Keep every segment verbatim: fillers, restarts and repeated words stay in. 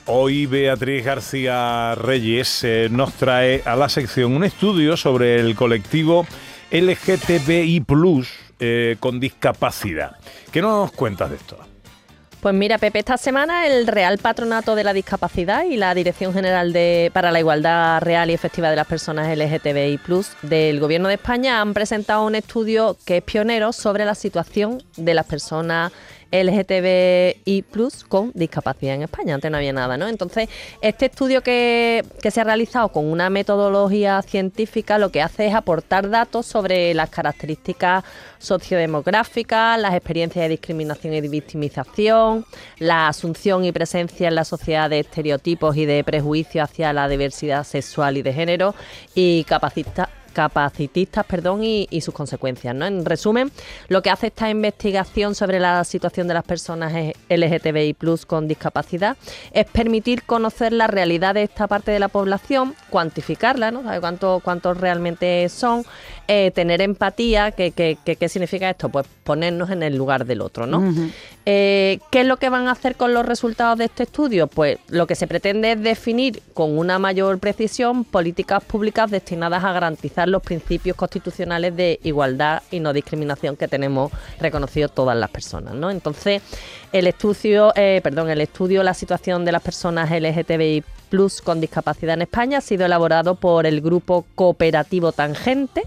Hoy Beatriz García Reyes eh, nos trae a la sección un estudio sobre el colectivo L G T B I plus, eh, con discapacidad. ¿Qué nos cuentas de esto? Pues mira, Pepe, esta semana el Real Patronato de la Discapacidad y la Dirección General de, para la Igualdad Real y Efectiva de las Personas L G T B I plus del Gobierno de España han presentado un estudio que es pionero sobre la situación de las personas L G T B I plus con discapacidad en España. Antes no había nada, ¿no? Entonces, este estudio que, que se ha realizado con una metodología científica lo que hace es aportar datos sobre las características sociodemográficas, las experiencias de discriminación y de victimización, la asunción y presencia en la sociedad de estereotipos y de prejuicios hacia la diversidad sexual y de género y capacita capacitistas perdón, y, y sus consecuencias, ¿no? En resumen, lo que hace esta investigación sobre la situación de las personas L G T B I plus con discapacidad es permitir conocer la realidad de esta parte de la población, cuantificarla, ¿no? ¿Sabe cuánto, cuántos realmente son? Eh, tener empatía. ¿Qué que, que, que significa esto? Pues ponernos en el lugar del otro, ¿no? Uh-huh. Eh, ¿Qué es lo que van a hacer con los resultados de este estudio? Pues lo que se pretende es definir con una mayor precisión políticas públicas destinadas a garantizar los principios constitucionales de igualdad y no discriminación que tenemos reconocidos todas las personas, ¿no? Entonces, el estudio, eh, perdón, el estudio La situación de las personas L G T B I plus con discapacidad en España ha sido elaborado por el grupo cooperativo Tangente.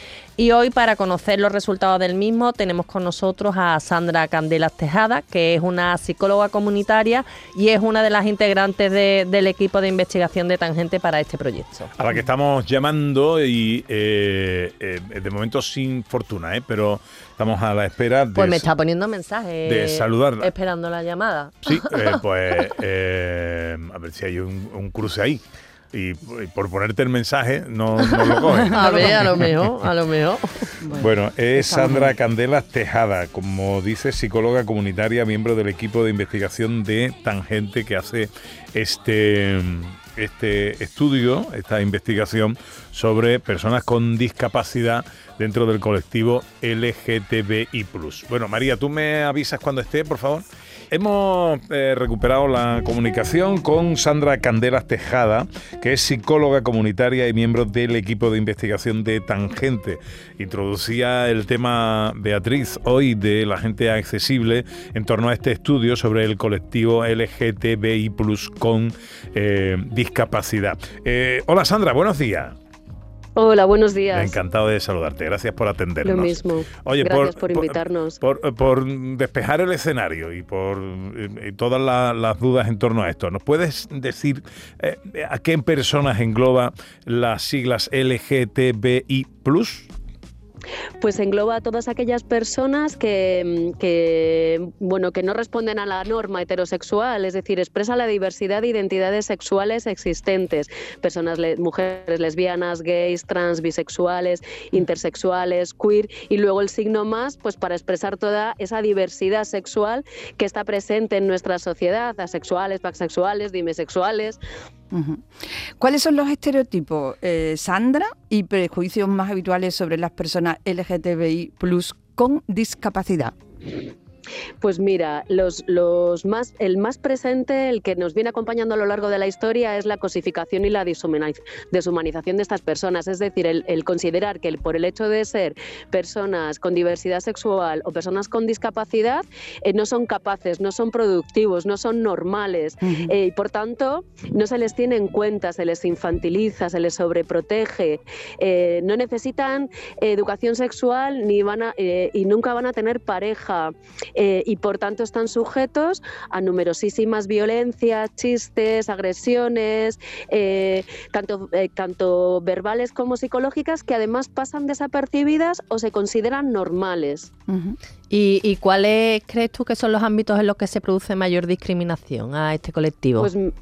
Y hoy, para conocer los resultados del mismo, tenemos con nosotros a Sandra Candelas Tejada, que es una psicóloga comunitaria y es una de las integrantes de, del equipo de investigación de Tangente para este proyecto. A la que estamos llamando y eh, eh, de momento sin fortuna, ¿eh? Pero estamos a la espera de... Pues me está poniendo mensajes. De saludarla. Esperando la llamada. Sí, eh, pues eh, a ver si hay un, un cruce ahí. Y, y por ponerte el mensaje no, no lo cogen. A ver, a lo mejor, a lo mejor. Bueno, bueno es Sandra Candelas Tejada, como dice, psicóloga comunitaria, miembro del equipo de investigación de Tangente, que hace este, este estudio, esta investigación sobre personas con discapacidad dentro del colectivo L G T B I plus. Bueno, María, ¿tú me avisas cuando esté, por favor? Hemos eh, recuperado la comunicación con Sandra Candelas Tejada, que es psicóloga comunitaria y miembro del equipo de investigación de Tangente. Introducía el tema, Beatriz, hoy de la gente accesible en torno a este estudio sobre el colectivo L G T B I plus con eh, discapacidad. Eh, hola Sandra, buenos días. Hola, buenos días. Encantado de saludarte. Gracias por atendernos. Lo mismo. Oye, Gracias por, por invitarnos. Por, por, por despejar el escenario y por y todas la, las dudas en torno a esto, ¿nos puedes decir eh, a qué personas engloba las siglas L G T B I plus? Pues engloba a todas aquellas personas que, que, bueno, que no responden a la norma heterosexual, es decir, expresa la diversidad de identidades sexuales existentes, personas, le, mujeres lesbianas, gays, trans, bisexuales, intersexuales, queer, y luego el signo más, pues para expresar toda esa diversidad sexual que está presente en nuestra sociedad, asexuales, pansexuales, dimesexuales. Uh-huh. ¿Cuáles son los estereotipos, eh, Sandra, y prejuicios más habituales sobre las personas L G T B I plus con discapacidad? Pues mira, los, los más, el más presente, el que nos viene acompañando a lo largo de la historia, es la cosificación y la deshumanización de estas personas. Es decir, el, el considerar que el, por el hecho de ser personas con diversidad sexual o personas con discapacidad, eh, no son capaces, no son productivos, no son normales. Uh-huh. eh, y por tanto, no se les tiene en cuenta, se les infantiliza, se les sobreprotege. Eh, no necesitan eh, educación sexual ni van a, eh, y nunca van a tener pareja. Eh, y por tanto están sujetos a numerosísimas violencias, chistes, agresiones, eh, tanto, eh, tanto verbales como psicológicas, que además pasan desapercibidas o se consideran normales. Uh-huh. ¿Y, y cuáles crees tú que son los ámbitos en los que se produce mayor discriminación a este colectivo? Pues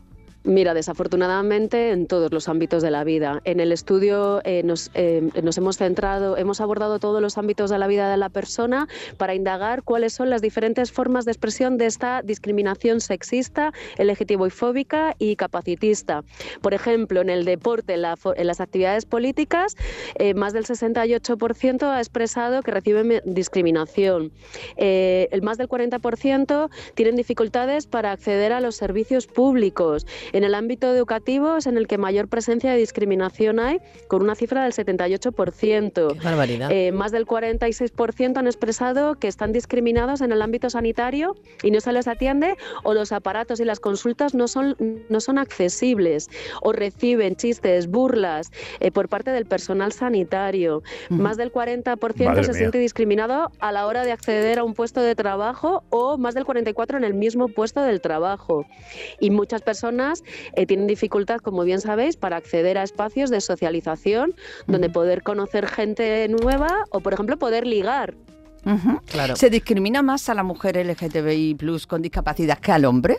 Mira, desafortunadamente en todos los ámbitos de la vida. En el estudio eh, nos, eh, nos hemos centrado, hemos abordado todos los ámbitos de la vida de la persona para indagar cuáles son las diferentes formas de expresión de esta discriminación sexista, L G T B I fóbica y capacitista. Por ejemplo, en el deporte, en, la, en las actividades políticas, eh, más del sesenta y ocho por ciento ha expresado que reciben discriminación. Eh, el más del cuarenta por ciento tienen dificultades para acceder a los servicios públicos. En el ámbito educativo es en el que mayor presencia de discriminación hay, con una cifra del setenta y ocho por ciento. ¡Qué barbaridad! Eh, más del cuarenta y seis por ciento han expresado que están discriminados en el ámbito sanitario y no se les atiende, o los aparatos y las consultas no son, no son accesibles, o reciben chistes, burlas eh, por parte del personal sanitario. Uh-huh. Más del cuarenta por ciento Madre se mía. siente discriminado a la hora de acceder a un puesto de trabajo, o más del cuarenta y cuatro por ciento en el mismo puesto del trabajo. Y muchas personas Eh, tienen dificultad, como bien sabéis, para acceder a espacios de socialización donde poder conocer gente nueva o, por ejemplo, poder ligar. Uh-huh. Claro. ¿Se discrimina más a la mujer L G T B I plus con discapacidad que al hombre?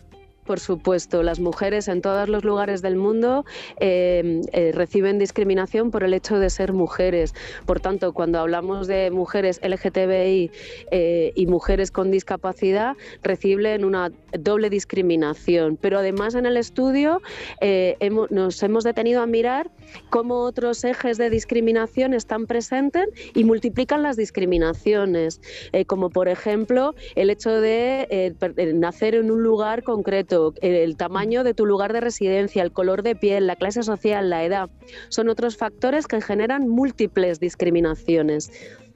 Por supuesto, las mujeres en todos los lugares del mundo eh, eh, reciben discriminación por el hecho de ser mujeres. Por tanto, cuando hablamos de mujeres L G T B I eh, y mujeres con discapacidad, reciben una doble discriminación. Pero además en el estudio eh, hemos, nos hemos detenido a mirar cómo otros ejes de discriminación están presentes y multiplican las discriminaciones, eh, como por ejemplo el hecho de eh, nacer en un lugar concreto, el tamaño de tu lugar de residencia, el color de piel, la clase social, la edad. Son otros factores que generan múltiples discriminaciones.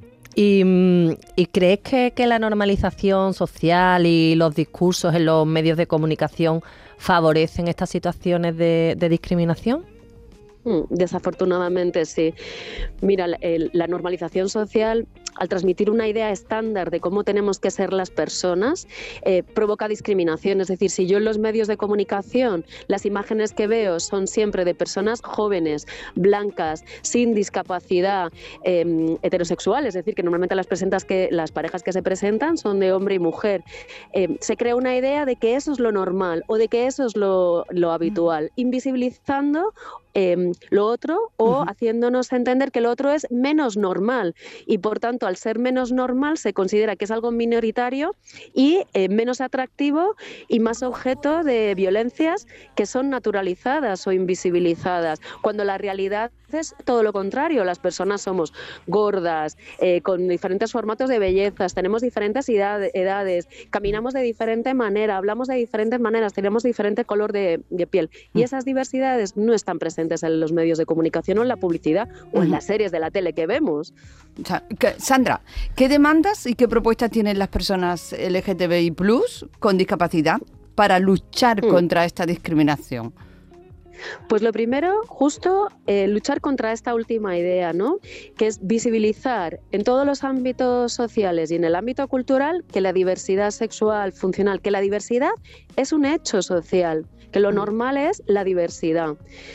¿Y, y crees que, que la normalización social y los discursos en los medios de comunicación favorecen estas situaciones de, de discriminación? Desafortunadamente sí. Mira, el, la normalización social, al transmitir una idea estándar de cómo tenemos que ser las personas, eh, provoca discriminación. Es decir, si yo en los medios de comunicación las imágenes que veo son siempre de personas jóvenes, blancas, sin discapacidad, eh, heterosexuales, es decir, que normalmente las, presentas que, las parejas que se presentan son de hombre y mujer, eh, se crea una idea de que eso es lo normal o de que eso es lo, lo habitual, invisibilizando Eh, lo otro o uh-huh. haciéndonos entender que lo otro es menos normal y por tanto al ser menos normal se considera que es algo minoritario y eh, menos atractivo y más objeto de violencias que son naturalizadas o invisibilizadas, cuando la realidad es todo lo contrario. Las personas somos gordas, eh, con diferentes formatos de bellezas, tenemos diferentes edad, edades, caminamos de diferente manera, hablamos de diferentes maneras, tenemos diferente color de, de piel y esas diversidades no están presentes en los medios de comunicación o en la publicidad o uh-huh. en las series de la tele que vemos. O sea, que, Sandra, ¿qué demandas y qué propuestas tienen las personas L G T B I plus con discapacidad para luchar uh-huh. contra esta discriminación? Pues lo primero, justo eh, luchar contra esta última idea, ¿no? Que es visibilizar en todos los ámbitos sociales y en el ámbito cultural que la diversidad sexual, funcional, que la diversidad es un hecho social, que lo normal es la diversidad.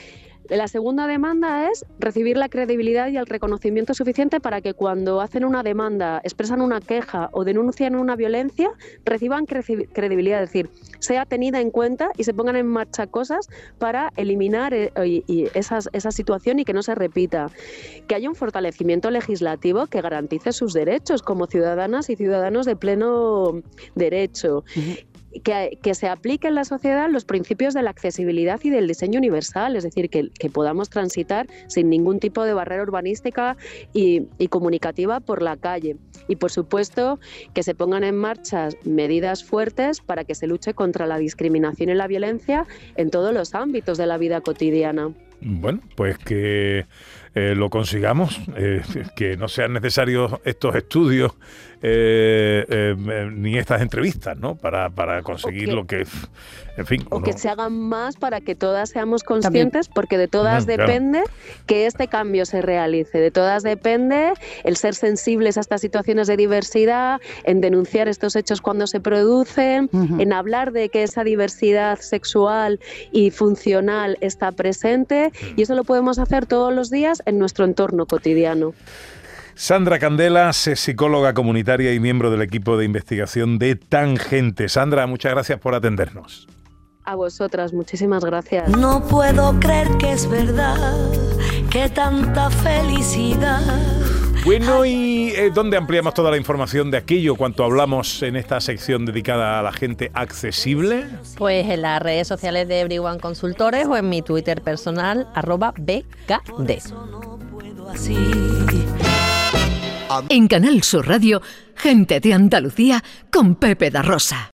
La segunda demanda es recibir la credibilidad y el reconocimiento suficiente para que cuando hacen una demanda, expresan una queja o denuncian una violencia, reciban cre- credibilidad, es decir, sea tenida en cuenta y se pongan en marcha cosas para eliminar eh, y, y esas, esa situación y que no se repita. Que haya un fortalecimiento legislativo que garantice sus derechos como ciudadanas y ciudadanos de pleno derecho. Uh-huh. Que, que se aplique en la sociedad los principios de la accesibilidad y del diseño universal, es decir, que, que podamos transitar sin ningún tipo de barrera urbanística y, y comunicativa por la calle. Y, por supuesto, que se pongan en marcha medidas fuertes para que se luche contra la discriminación y la violencia en todos los ámbitos de la vida cotidiana. Bueno, pues que eh, lo consigamos, eh, que no sean necesarios estos estudios eh, eh, ni estas entrevistas, ¿no? Para, para conseguir que, lo que, en fin. O no. que se hagan más para que todas seamos conscientes, también. Porque de todas mm, depende claro. que este cambio se realice, de todas depende el ser sensibles a estas situaciones de diversidad, en denunciar estos hechos cuando se producen, uh-huh. en hablar de que esa diversidad sexual y funcional está presente, y eso lo podemos hacer todos los días en nuestro entorno cotidiano. Sandra Candelas es psicóloga comunitaria y miembro del equipo de investigación de Tangente. Sandra, muchas gracias por atendernos. A vosotras, muchísimas gracias. No puedo creer que es verdad, que tanta felicidad. Bueno, ¿y eh, dónde ampliamos toda la información de aquello cuanto hablamos en esta sección dedicada a la gente accesible? Pues en las redes sociales de Everyone Consultores o en mi Twitter personal, arroba B K D. En Canal Sur Radio, Gente de Andalucía con Pepe da Rosa.